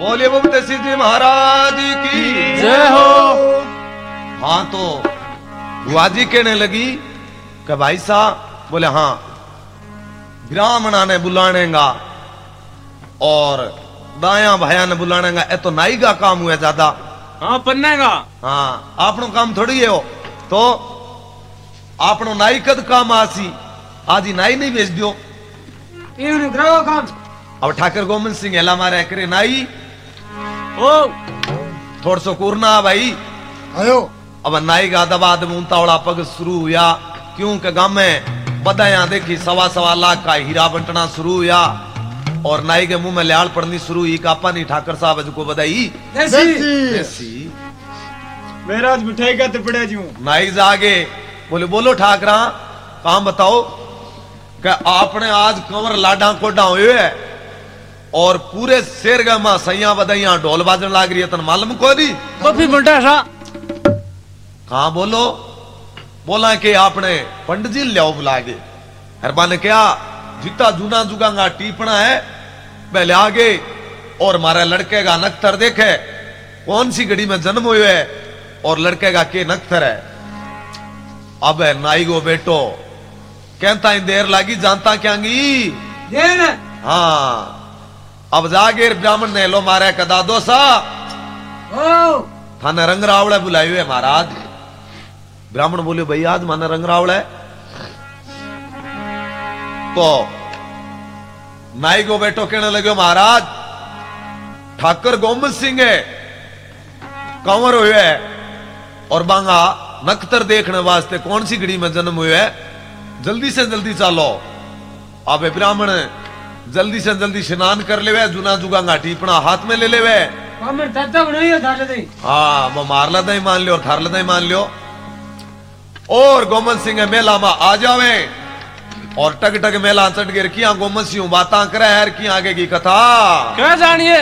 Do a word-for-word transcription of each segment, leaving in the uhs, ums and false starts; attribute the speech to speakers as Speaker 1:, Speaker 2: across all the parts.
Speaker 1: बोलिए बुबते सिद्धि महाराज की
Speaker 2: जय हो।
Speaker 1: हाँ तो बुआ जी कहने लगी कि भाई साहब, बोले हाँ ब्राह्मणा ने बुलानेगा और दाया भाया ने बुलानेगा, ये तो नाई का काम हुआ ज्यादा।
Speaker 2: हाँ पन्ने का।
Speaker 1: हाँ आपनो काम थोड़ी है हो, तो आपनो नाई कद काम आसी, आज ही नाई नहीं भेज दियो।
Speaker 2: काम
Speaker 1: अब ठाकर गोविंद सिंह हेला मारे करे नाई
Speaker 2: ओ
Speaker 1: थोड़ सो कूरना भाई
Speaker 3: आयो।
Speaker 1: अब नाई का दबा दब उतावड़ा पग शुरू हुआ, क्योंकि गांव में बदाया देखी सवा सवा लाख का हीरा बंटना शुरू हुआ और नाई के मुंह में ल्याल पड़नी शुरू हुई। कापा नहीं ठाकर साहब को बधाई
Speaker 3: देसी
Speaker 2: मेरा आज मिठाई का तिपड़े जी हूँ।
Speaker 1: नाई जागे बोले बोलो ठाकरा काम बताओ कि आपने आज कंवर लाडा कोडा हुए है और पूरे शेरगा में सैया बधाइया ढोल बाजन लाग रही है, तन मालूम को दी
Speaker 2: कॉफी बंटा सा
Speaker 1: कहा बोलो बोला कि आपने पंडित जी लियाओ बुलागे। हरबा ने क्या जितना जूना जुगांगा टीपना है पहले आगे और हमारे लड़के का नख्तर देखे कौन सी घड़ी में जन्म हुए है और लड़के का के नख्तर है। अब है नाई गो बेटो कहता ही देर लागी जानता क्या हाँ अब जागे ब्राह्मण ने लो मारे कदा दो सा थाने रंग रावड़े बुलाए हुए महाराज। ब्राह्मण बोले भाई आज माने रंग रावड़े, तो नाई को बेटो कहने लगे महाराज ठाकर गोविंद सिंह है कंवर हुए है और बांगा नख्तर देखने वास्ते कौन सी घड़ी में जन्म हुए है, जल्दी से जल्दी चलो। अब ब्राह्मण जल्दी से जल्दी स्नान कर ले, जुना जुगांगा टीपना हाथ में ले ले वे। हाँ वो मार लदा ही मान लियो, थार लदा ही मान लियो और गोमन सिंह मेला में आ जावे और टग टग मेला चढ़ गिर किया गोमन सिंह बाता करे यार की आगे की कथा
Speaker 2: क्या जानिए।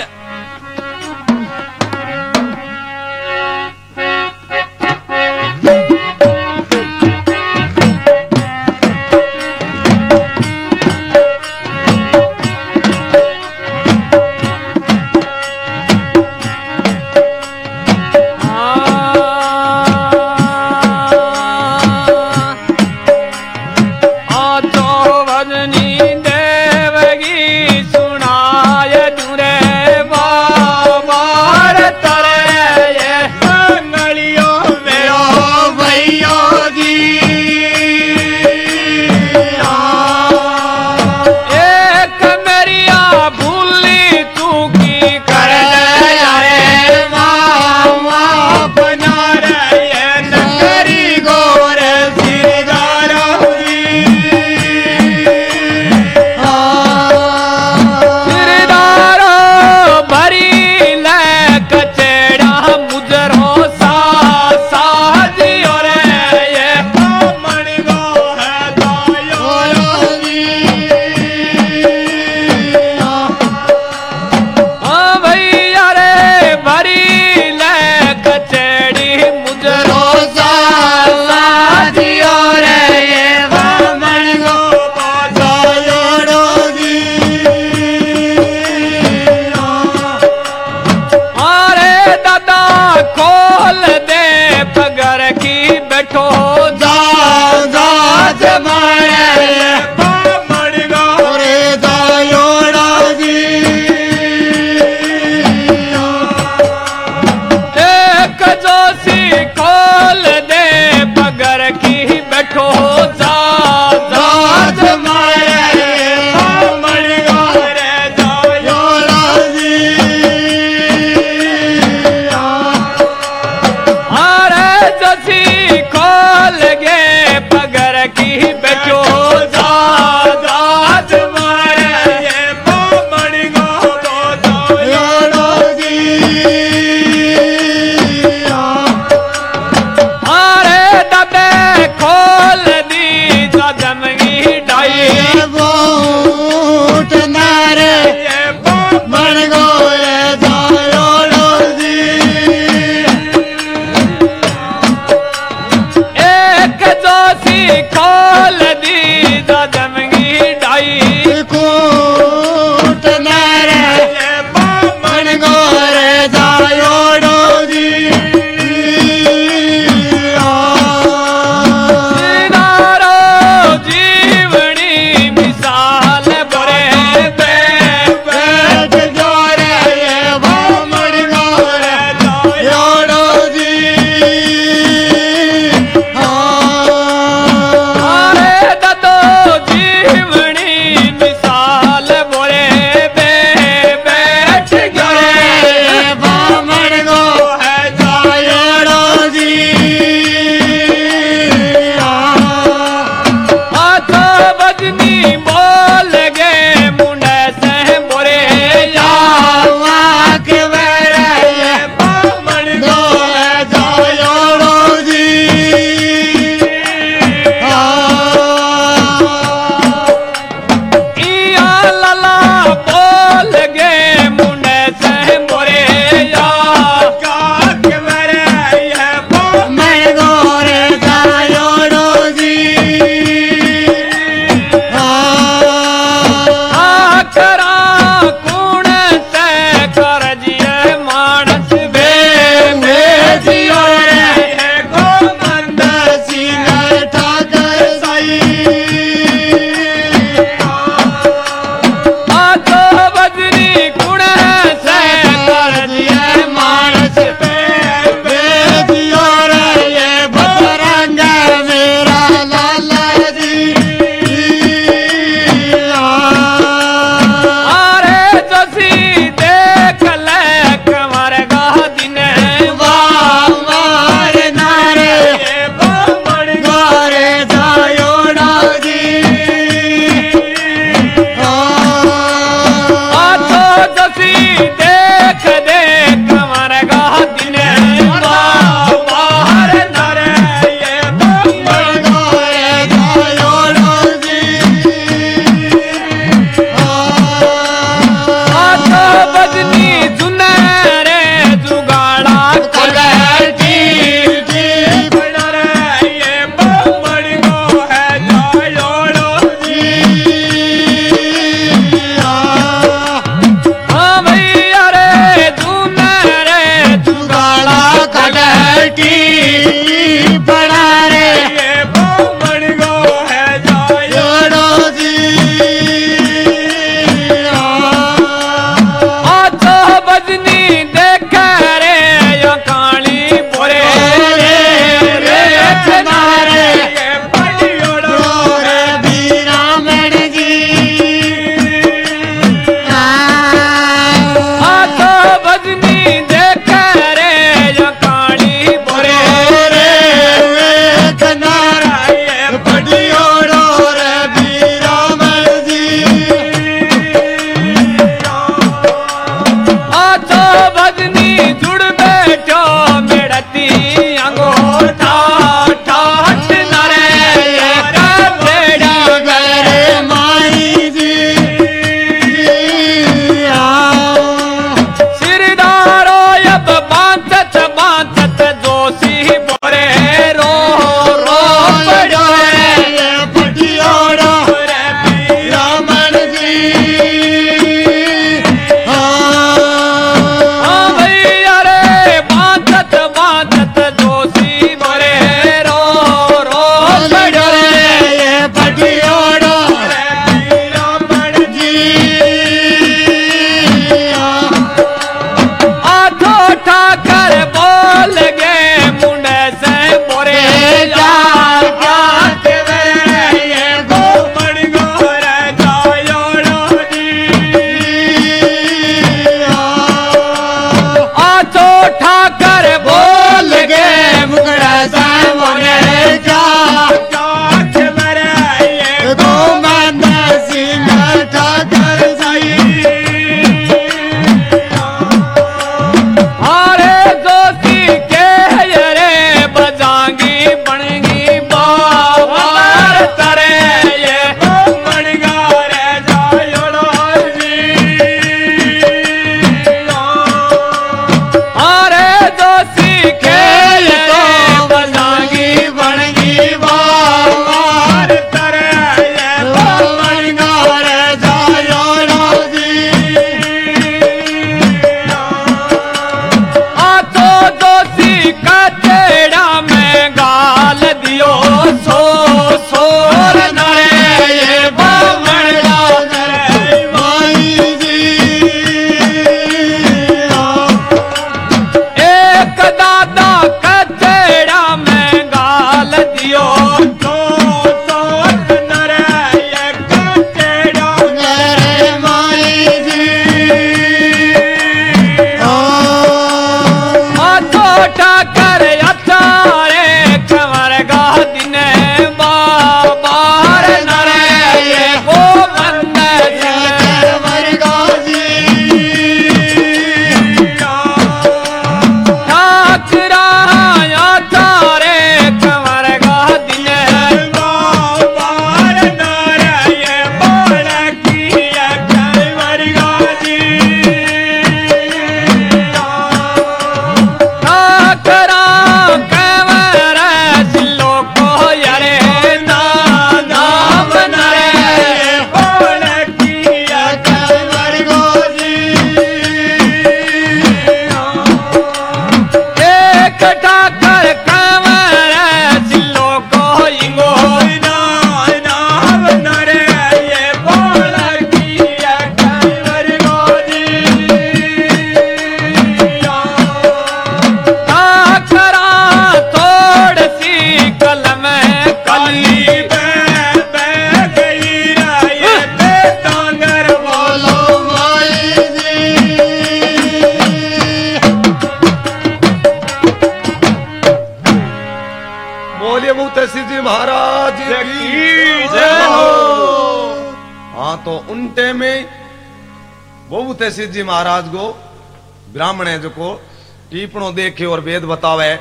Speaker 1: उनटे में बहु तहसील जी महाराज को ब्राह्मण है जो को टीपणों देखे और वेद बतावे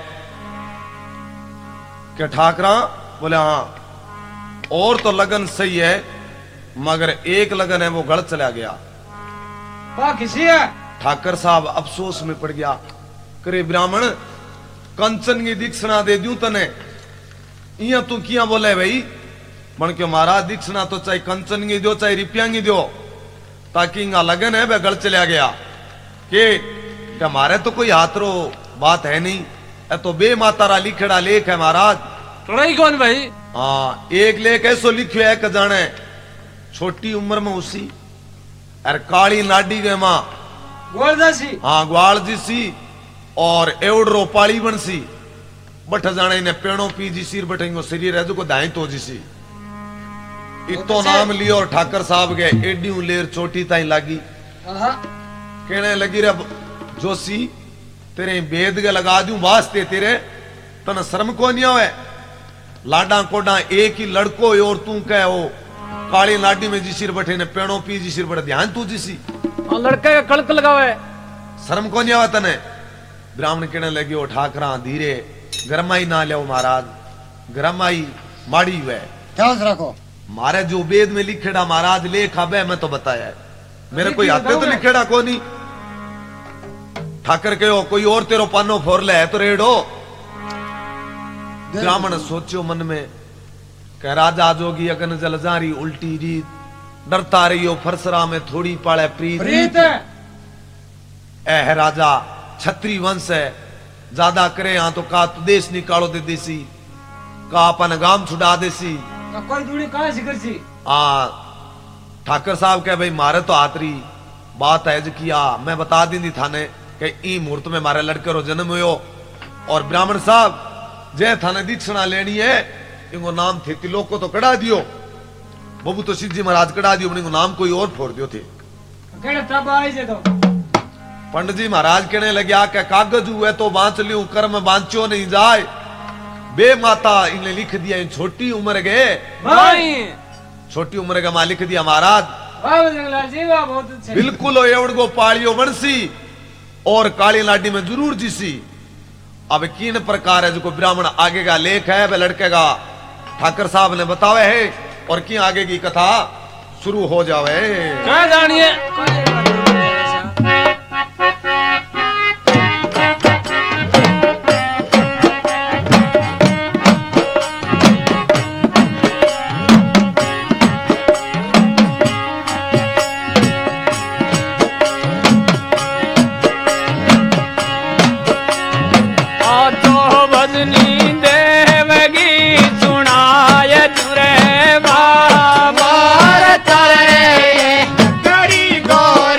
Speaker 1: कि ठाकरा बोले हाँ और तो लगन सही है मगर एक लगन है वो गलत चला गया।
Speaker 2: वाह किसी है
Speaker 1: ठाकर साहब अफसोस में पड़ गया। करे ब्राह्मण कंचन की दीक्षिणा दे दूं तने इया तू किया बोले भाई मन क्यों महाराज दीक्षिणा तो चाहे कंचन की दो चाहे रुपया की दो ताकि इंगा लगन है वह गल चला गया कि हमारे तो कोई हाथरो बात है नहीं ए तो बे मातारा लिखड़ा लेख है महाराज।
Speaker 2: रही कौन भाई?
Speaker 1: हाँ एक लेख ऐसो लिखो है क जाने छोटी उम्र में उसी अर काली नाडी गए मां
Speaker 2: गोलदासी
Speaker 1: हाँ ग्वाल जी सी और एवडरो पाली बन सी बठ जाने ने पेड़ों पी जी सिर बठेंगो शरीर है जो को दाई तो जी सी इतो नाम लियो और ठाकर साहब के एडी लेर चोटी ताई लागी कहने लगी रे जोशी तेरे बेद के लगा दूं वास्ते तेरे तन शर्म को नहीं आवे लाडा कोडा एक ही लड़को और तू कह ओ काली लाडी में जी सिर बैठे ने पेड़ों पी जी सिर बड़े ध्यान तू जी सी
Speaker 2: लड़के का कड़क लगावे
Speaker 1: शर्म को नहीं आवे तने। ब्राह्मण कहने लगी ओ ठाकरा धीरे गरमाई ना ले महाराज गरमाई माड़ी हुए
Speaker 3: ध्यान रखो
Speaker 1: मारे जो वेद में लिखेड़ा महाराज लेख आबे मैं तो बताया है मेरे कोई हाथे तो लिखेड़ा को नहीं। ठाकर कहो कोई और तेरो पानो फोर ले तो रेड़ो। ब्राह्मण सोचो मन में कह राजा जोगी अगन जल जारी उल्टी रीत डरता रही हो फरसरा में थोड़ी पाले प्रीत
Speaker 2: प्रीत
Speaker 1: ए राजा छत्री वंश है ज्यादा करे यहाँ तो का तू देश निकालो दे देसी का अपन गाम छुड़ा देसी
Speaker 2: कोई दूरी कहां से करसी।
Speaker 1: आ ठाकर साहब कह भाई मारे तो आतरी बात है जो किया मैं बता दी थी थाने कि ई मुहूर्त में मारे लड़के रो जन्म हुयो और ब्राह्मण साहब जय थाने दीक्षिणा लेनी है इनको नाम थे तिलोक को तो कड़ा दियो बबू तो सिद्ध जी महाराज कड़ा दियो इनको नाम कोई और फोड़ दियो थे
Speaker 2: केड़े तब आई जे तो
Speaker 1: पंडित जी महाराज कहने लगे क्या कागज हुए तो बांच लियो कर्म बांचो नहीं जाए बे माता इन्हें लिख दिया इन छोटी उम्र के
Speaker 2: भाई
Speaker 1: छोटी उम्र का मां लिख दिया महाराज
Speaker 2: वाह जंगलाल जी वाह बहुत अच्छे
Speaker 1: बिल्कुल ओ एवड़ को पालियो बनसी और काली लाडी में जरूर जीसी। अब किन प्रकार है जो ब्राह्मण आगे का लेख है वह लड़के का ठाकर साहब ने बतावे है और की आगे की कथा शुरू हो जावे
Speaker 2: क्या जानिए
Speaker 3: गड़ी गो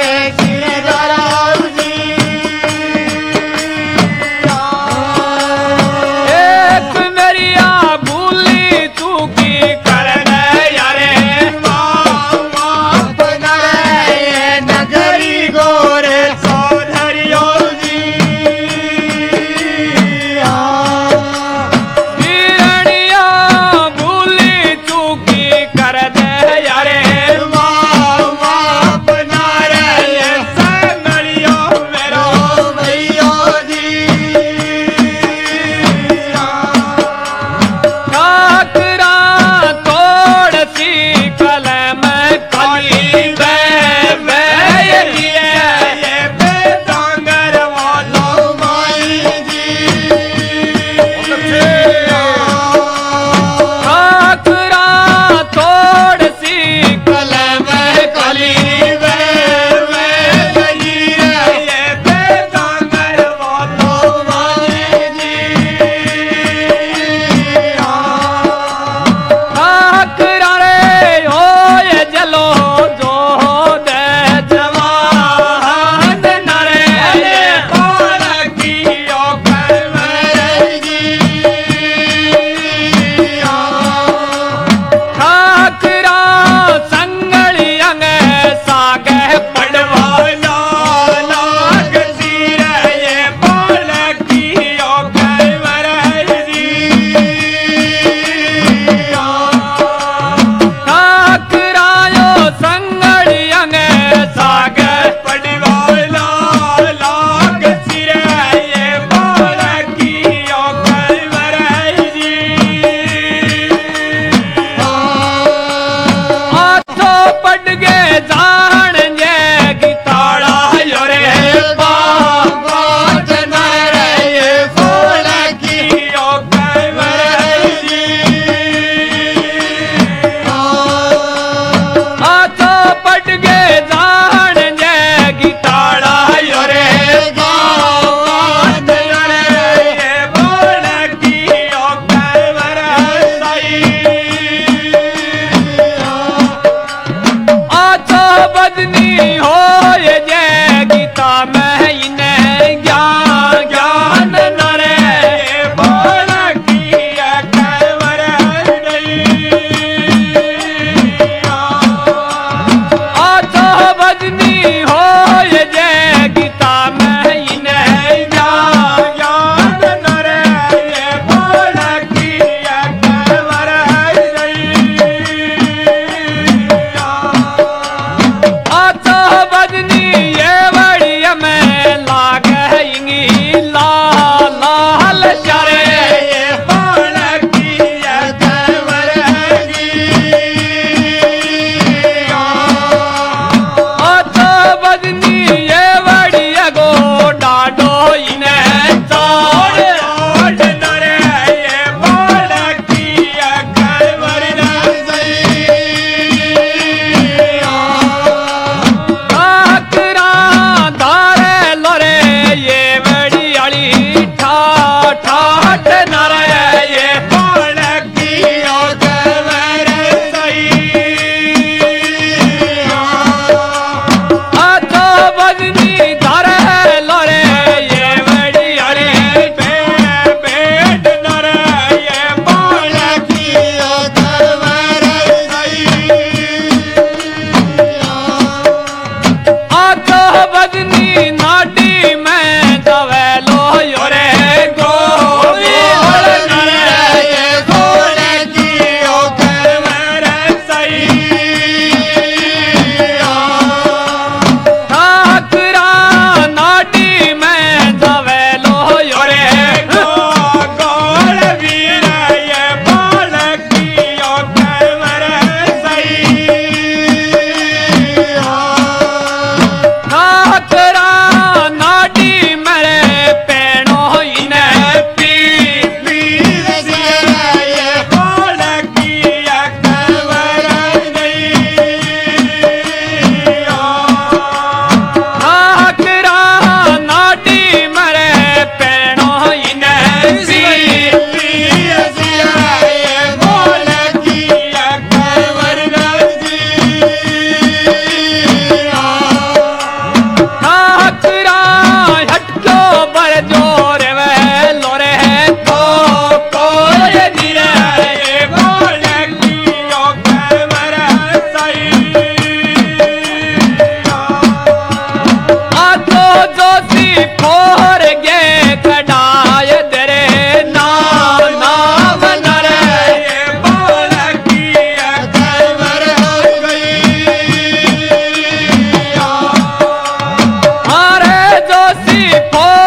Speaker 4: फोर गे कडाय तेरे नाम नाम नरे बोल की
Speaker 3: ड्राइवर हो गई
Speaker 4: अरे जोशी फोर